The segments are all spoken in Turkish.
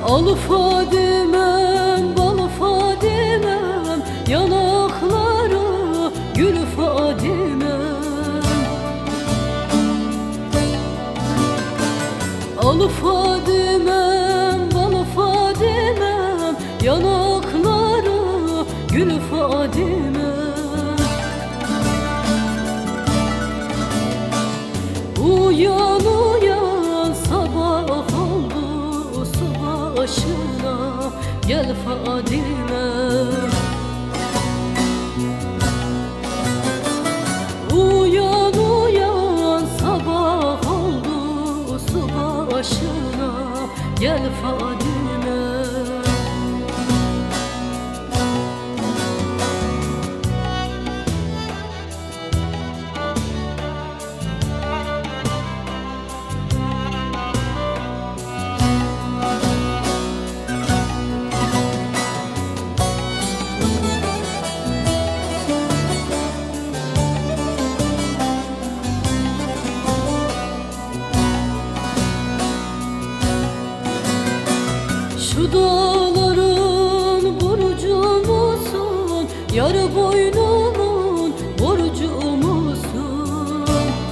Al Fadimem, bal Fadimem, yanakları gül Fadimem. Al Fadimem, bal Fadimem, yanakları gül Fadimem. Uyan uyan, sabah oldu, su başına gel Fadime. Uyan uyan, sabah oldu, su başına gel Fadime. Şu dağların burcu musun, yar boynumun borcu musun?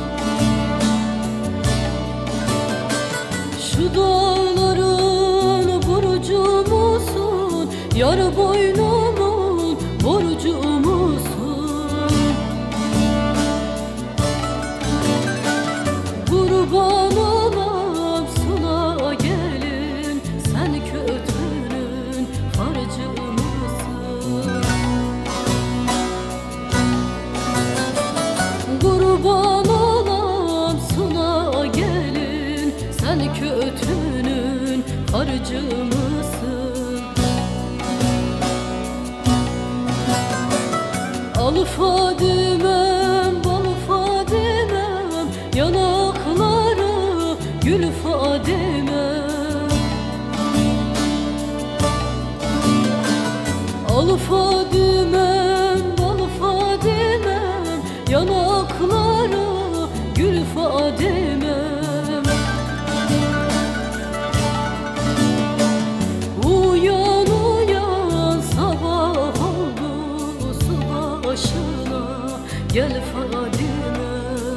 Şu dağların burcu musun, yar boynumun borcu musun? Kurban olam suna gelin, sen kötünün harcı mısın? Kurban olam suna gelin, sen kötünün harcı mısın? Al Fadimem, bal Fadimem, yanakları gül Fadimem. Al Fadimem, bal Fadimem, yanakları gül Fadimem. Uyan uyan, sabah oldu, su başına gel Fadime.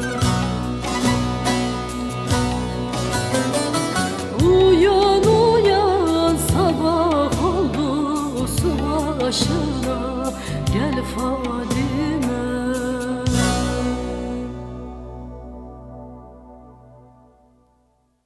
Uyan uyan, sabah oldu, su başına gel Fadime.